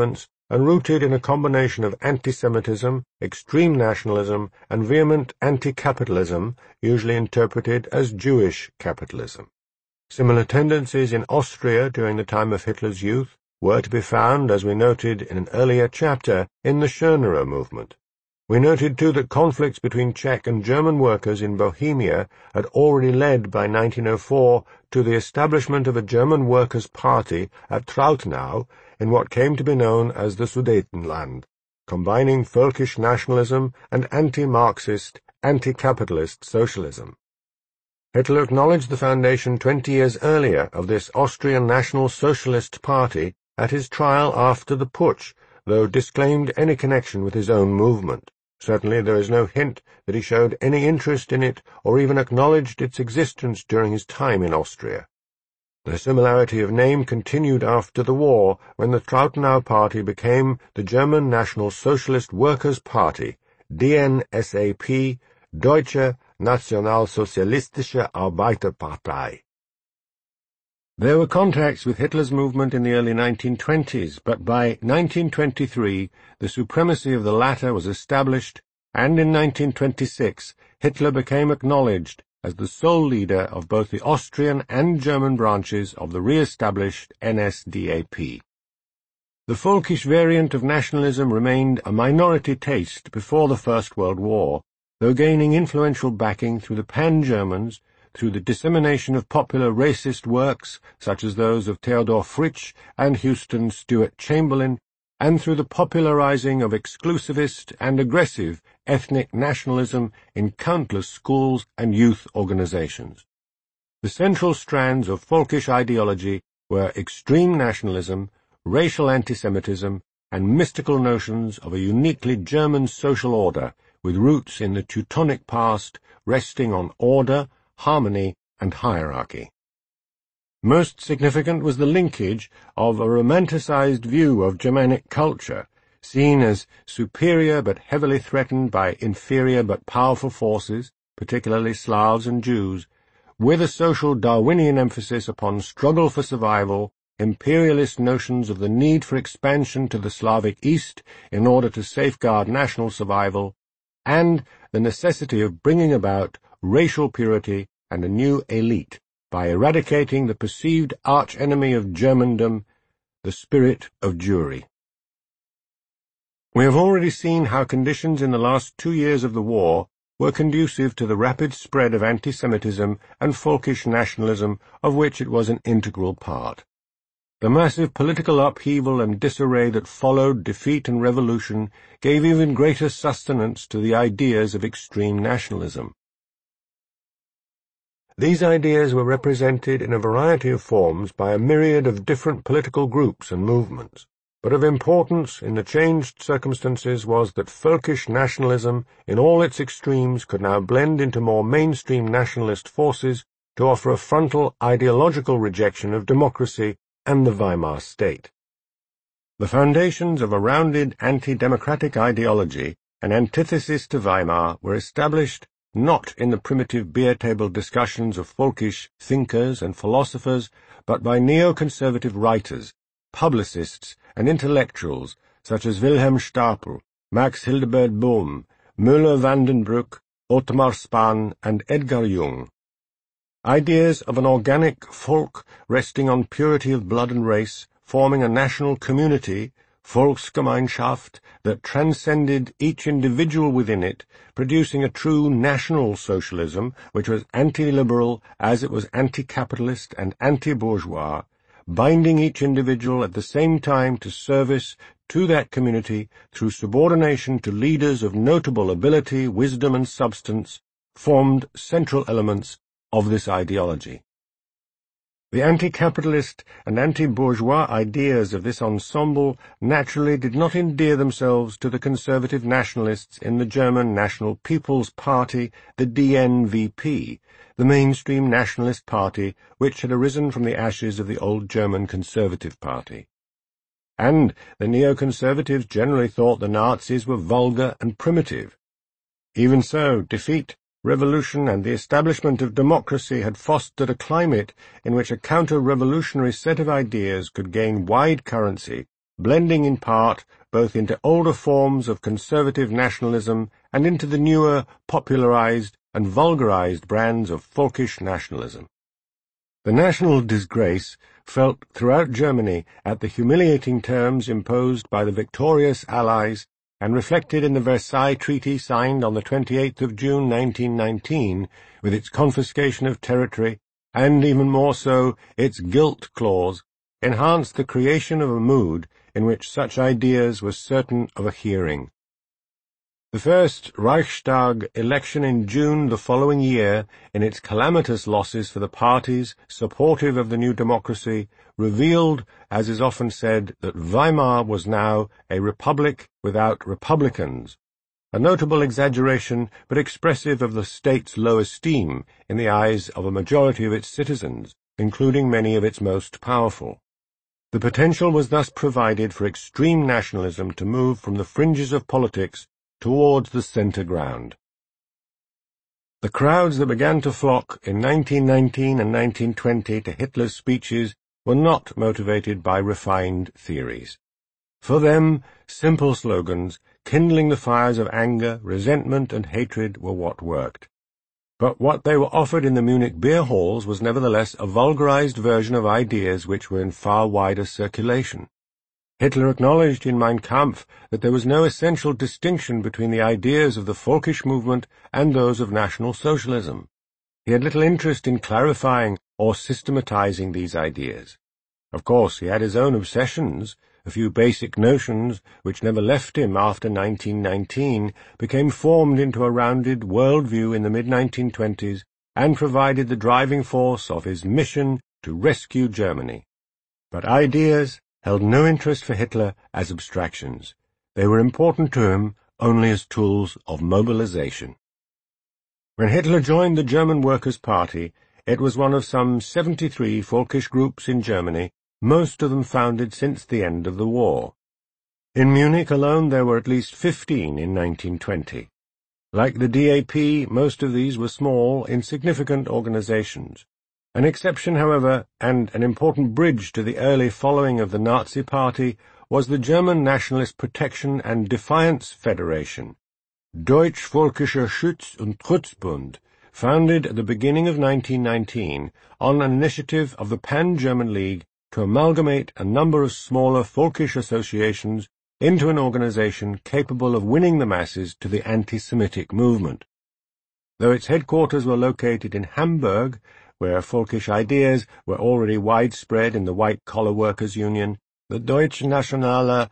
and rooted in a combination of anti-Semitism, extreme nationalism, and vehement anti-capitalism, usually interpreted as Jewish capitalism. Similar tendencies in Austria during the time of Hitler's youth were to be found, as we noted in an earlier chapter, in the Schönerer movement. We noted, too, that conflicts between Czech and German workers in Bohemia had already led, by nineteen oh four, to the establishment of a German Workers' Party at Trautenau in what came to be known as the Sudetenland, combining Völkisch nationalism and anti-Marxist, anti-capitalist socialism. Hitler acknowledged the foundation twenty years earlier of this Austrian National Socialist Party at his trial after the Putsch, though disclaimed any connection with his own movement. Certainly there is no hint that he showed any interest in it or even acknowledged its existence during his time in Austria. The similarity of name continued after the war, when the Trautenau Party became the German National Socialist Workers' Party, D N S A P, Deutsche Nationalsozialistische Arbeiterpartei. There were contacts with Hitler's movement in the early nineteen twenties, but by nineteen twenty-three the supremacy of the latter was established, and in nineteen twenty-six Hitler became acknowledged as the sole leader of both the Austrian and German branches of the re-established N S D A P. The Völkisch variant of nationalism remained a minority taste before the First World War, though gaining influential backing through the Pan-Germans, through the dissemination of popular racist works, such as those of Theodor Fritsch and Houston Stewart Chamberlain, and through the popularizing of exclusivist and aggressive ethnic nationalism in countless schools and youth organizations. The central strands of Völkisch ideology were extreme nationalism, racial anti-Semitism, and mystical notions of a uniquely German social order, with roots in the Teutonic past resting on order, harmony, and hierarchy. Most significant was the linkage of a romanticized view of Germanic culture, seen as superior but heavily threatened by inferior but powerful forces, particularly Slavs and Jews, with a social Darwinian emphasis upon struggle for survival, imperialist notions of the need for expansion to the Slavic East in order to safeguard national survival, and the necessity of bringing about racial purity and a new elite by eradicating the perceived arch-enemy of Germandom, the spirit of Jewry. We have already seen how conditions in the last two years of the war were conducive to the rapid spread of anti-Semitism and Völkisch nationalism, of which it was an integral part. The massive political upheaval and disarray that followed defeat and revolution gave even greater sustenance to the ideas of extreme nationalism. These ideas were represented in a variety of forms by a myriad of different political groups and movements, but of importance in the changed circumstances was that Völkisch nationalism in all its extremes could now blend into more mainstream nationalist forces to offer a frontal ideological rejection of democracy and the Weimar state. The foundations of a rounded anti-democratic ideology, an antithesis to Weimar, were established not in the primitive beer-table discussions of Völkisch thinkers and philosophers, but by neoconservative writers, publicists, and intellectuals such as Wilhelm Stapel, Max Hildebert Bohm, Müller-Vandenbruck, Ottmar Spann, and Edgar Jung. Ideas of an organic folk resting on purity of blood and race, forming a national community, Volksgemeinschaft, that transcended each individual within it, producing a true national socialism which was anti-liberal as it was anti-capitalist and anti-bourgeois, binding each individual at the same time to service to that community through subordination to leaders of notable ability, wisdom, and substance, formed central elements of this ideology. The anti-capitalist and anti-bourgeois ideas of this ensemble naturally did not endear themselves to the conservative nationalists in the German National People's Party, the D N V P, the mainstream nationalist party which had arisen from the ashes of the old German Conservative Party. And the neoconservatives generally thought the Nazis were vulgar and primitive. Even so, defeat, revolution, and the establishment of democracy had fostered a climate in which a counter-revolutionary set of ideas could gain wide currency, blending in part both into older forms of conservative nationalism and into the newer, popularized and vulgarized brands of folkish nationalism. The national disgrace felt throughout Germany at the humiliating terms imposed by the victorious Allies and reflected in the Versailles Treaty signed on the twenty-eighth of June nineteen nineteen, with its confiscation of territory, and even more so, its guilt clause, enhanced the creation of a mood in which such ideas were certain of a hearing. The first Reichstag election in June the following year, in its calamitous losses for the parties supportive of the new democracy, revealed, as is often said, that Weimar was now a republic without republicans, a notable exaggeration but expressive of the state's low esteem in the eyes of a majority of its citizens, including many of its most powerful. The potential was thus provided for extreme nationalism to move from the fringes of politics towards the centre ground. The crowds that began to flock in nineteen nineteen and nineteen twenty to Hitler's speeches were not motivated by refined theories. For them, simple slogans, kindling the fires of anger, resentment, and hatred were what worked. But what they were offered in the Munich beer halls was nevertheless a vulgarized version of ideas which were in far wider circulation. Hitler acknowledged in Mein Kampf that there was no essential distinction between the ideas of the folkish movement and those of National Socialism. He had little interest in clarifying or systematizing these ideas. Of course, he had his own obsessions. A few basic notions, which never left him after nineteen nineteen, became formed into a rounded worldview in the mid nineteen twenties and provided the driving force of his mission to rescue Germany. But ideas held no interest for Hitler as abstractions. They were important to him only as tools of mobilization. When Hitler joined the German Workers' Party, it was one of some seventy-three folkish groups in Germany, most of them founded since the end of the war. In Munich alone there were at least fifteen in nineteen twenty. Like the D A P, most of these were small, insignificant organizations. An exception, however, and an important bridge to the early following of the Nazi Party, was the German Nationalist Protection and Defiance Federation, Deutsch-Völkischer Schutz- und Trutzbund, founded at the beginning of nineteen nineteen on an initiative of the Pan-German League to amalgamate a number of smaller folkish associations into an organization capable of winning the masses to the anti-Semitic movement. Though its headquarters were located in Hamburg, where folkish ideas were already widespread in the White-Collar Workers' Union, the Deutsche Nationale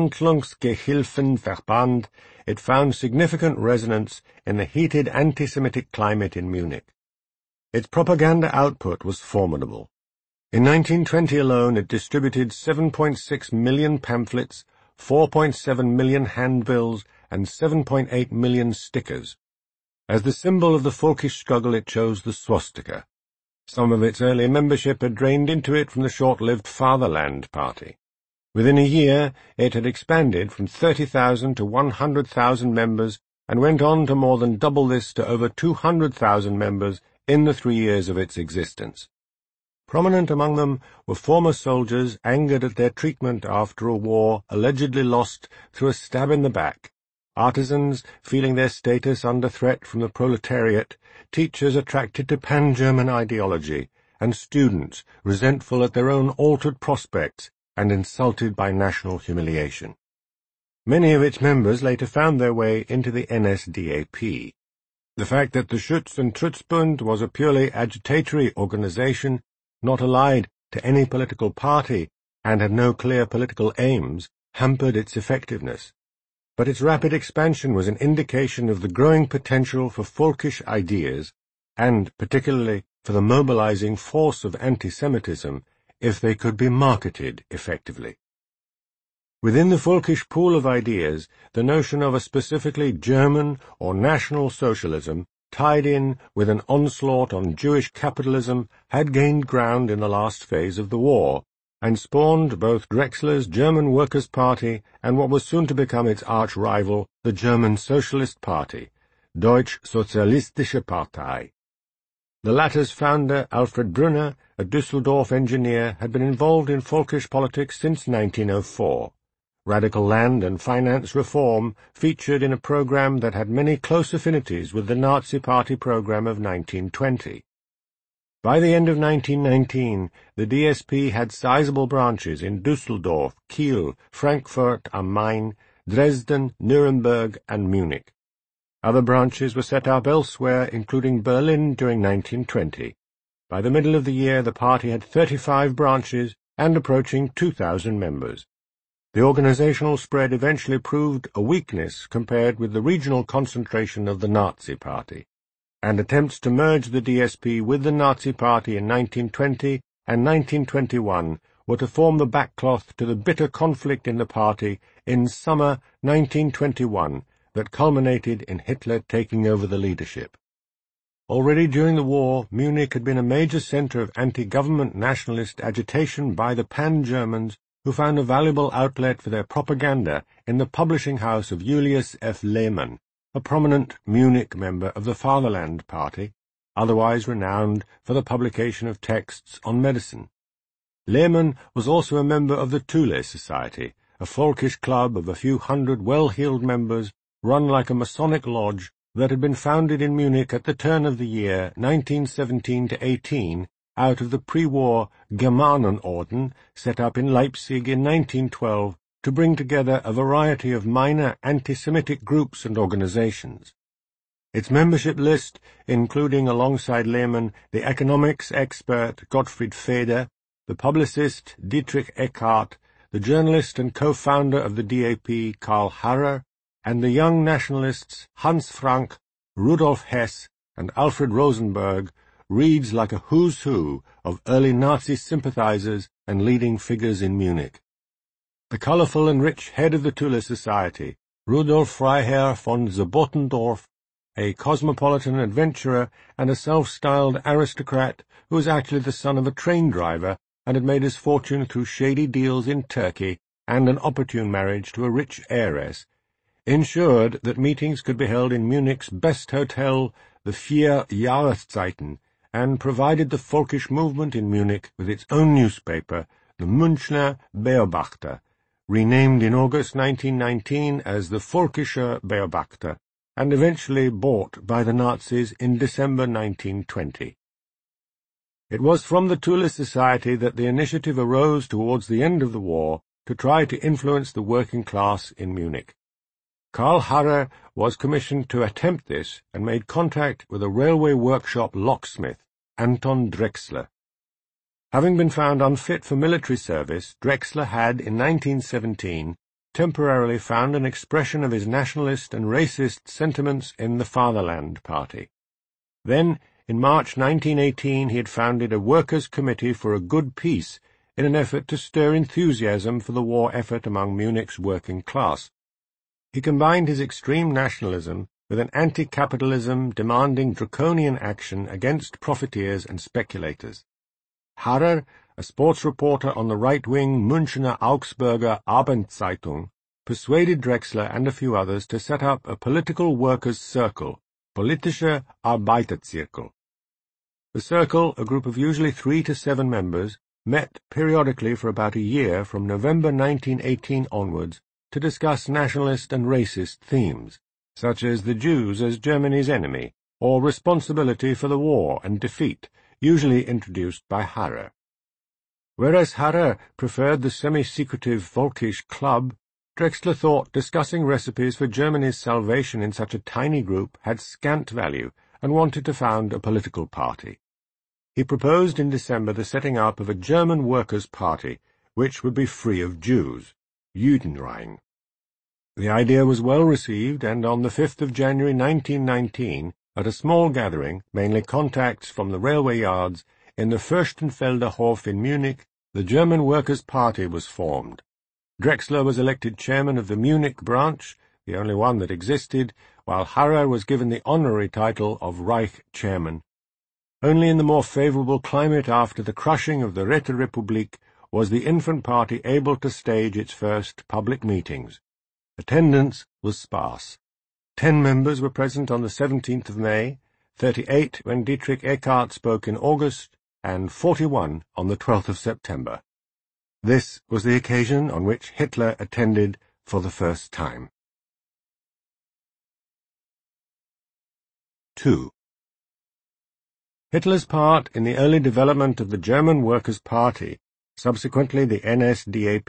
Handlungsgehilfenverband, it found significant resonance in the heated anti-Semitic climate in Munich. Its propaganda output was formidable. In nineteen twenty alone it distributed seven point six million pamphlets, four point seven million handbills, and seven point eight million stickers. As the symbol of the folkish struggle it chose the swastika. Some of its early membership had drained into it from the short-lived Fatherland Party. Within a year, it had expanded from thirty thousand to one hundred thousand members and went on to more than double this to over two hundred thousand members in the three years of its existence. Prominent among them were former soldiers angered at their treatment after a war allegedly lost through a stab in the back, artisans feeling their status under threat from the proletariat, teachers attracted to pan-German ideology, and students resentful at their own altered prospects and insulted by national humiliation. Many of its members later found their way into the N S D A P. The fact that the Schutz- und Trutzbund was a purely agitatory organization, not allied to any political party, and had no clear political aims, hampered its effectiveness. But its rapid expansion was an indication of the growing potential for folkish ideas, and particularly for the mobilizing force of anti-Semitism, if they could be marketed effectively. Within the folkish pool of ideas, the notion of a specifically German or National Socialism, tied in with an onslaught on Jewish capitalism, had gained ground in the last phase of the war, and spawned both Drexler's German Workers' Party and what was soon to become its arch-rival, the German Socialist Party, Deutsche Sozialistische Partei. The latter's founder, Alfred Brunner, a Düsseldorf engineer, had been involved in folkish politics since nineteen oh four. Radical land and finance reform featured in a program that had many close affinities with the Nazi Party program of nineteen twenty. By the end of nineteen nineteen, the D S P had sizable branches in Düsseldorf, Kiel, Frankfurt am Main, Dresden, Nuremberg, and Munich. Other branches were set up elsewhere, including Berlin during nineteen twenty. By the middle of the year, the party had thirty-five branches and approaching two thousand members. The organizational spread eventually proved a weakness compared with the regional concentration of the Nazi Party, and attempts to merge the D S P with the Nazi Party in nineteen twenty and nineteen twenty-one were to form the backcloth to the bitter conflict in the party in summer nineteen twenty-one that culminated in Hitler taking over the leadership. Already during the war, Munich had been a major center of anti-government nationalist agitation by the Pan-Germans, who found a valuable outlet for their propaganda in the publishing house of Julius F. Lehmann, a prominent Munich member of the Fatherland Party, otherwise renowned for the publication of texts on medicine. Lehmann was also a member of the Thule Society, a folkish club of a few hundred well-heeled members run like a Masonic lodge that had been founded in Munich at the turn of the year nineteen seventeen to eighteen out of the pre-war Germanenorden set up in Leipzig in nineteen twelve to bring together a variety of minor anti-Semitic groups and organizations. Its membership list, including alongside Lehmann the economics expert Gottfried Feder, the publicist Dietrich Eckart, the journalist and co-founder of the D A P Karl Harrer, and the young nationalists Hans Frank, Rudolf Hess, and Alfred Rosenberg, reads like a who's who of early Nazi sympathizers and leading figures in Munich. The colorful and rich head of the Thule Society, Rudolf Freiherr von Zobottendorf, a cosmopolitan adventurer and a self-styled aristocrat who was actually the son of a train driver and had made his fortune through shady deals in Turkey and an opportune marriage to a rich heiress, ensured that meetings could be held in Munich's best hotel, the Vier Jahreszeiten, and provided the folkish movement in Munich with its own newspaper, the Münchner Beobachter, renamed in August nineteen nineteen as the Völkischer Beobachter, and eventually bought by the Nazis in December nineteen twenty. It was from the Thule Society that the initiative arose towards the end of the war to try to influence the working class in Munich. Karl Harrer was commissioned to attempt this and made contact with a railway workshop locksmith, Anton Drexler. Having been found unfit for military service, Drexler had, in nineteen seventeen, temporarily found an expression of his nationalist and racist sentiments in the Fatherland Party. Then, in March nineteen eighteen, he had founded a Workers' Committee for a Good Peace in an effort to stir enthusiasm for the war effort among Munich's working class. He combined his extreme nationalism with an anti-capitalism demanding draconian action against profiteers and speculators. Harrer, a sports reporter on the right-wing Münchner Augsburger Abendzeitung, persuaded Drexler and a few others to set up a political workers' circle, Politischer Arbeiterzirkel. The circle, a group of usually three to seven members, met periodically for about a year from November nineteen eighteen onwards to discuss nationalist and racist themes, such as the Jews as Germany's enemy, or responsibility for the war and defeat, usually introduced by Harrer. Whereas Harrer preferred the semi-secretive Volkisch Club, Drexler thought discussing recipes for Germany's salvation in such a tiny group had scant value and wanted to found a political party. He proposed in December the setting up of a German Workers' Party, which would be free of Jews, Judenrein. The idea was well received, and on the fifth of January nineteen nineteen, at a small gathering, mainly contacts from the railway yards, in the Fürstenfelder Hof in Munich, the German Workers' Party was formed. Drexler was elected chairman of the Munich branch, the only one that existed, while Harrer was given the honorary title of Reich chairman. Only in the more favorable climate after the crushing of the Räterepublik was the infant party able to stage its first public meetings. Attendance was sparse. Ten members were present on the seventeenth of May, thirty-eight when Dietrich Eckart spoke in August, and forty-one on the twelfth of September. This was the occasion on which Hitler attended for the first time. two. Hitler's part in the early development of the German Workers' Party, subsequently the N S D A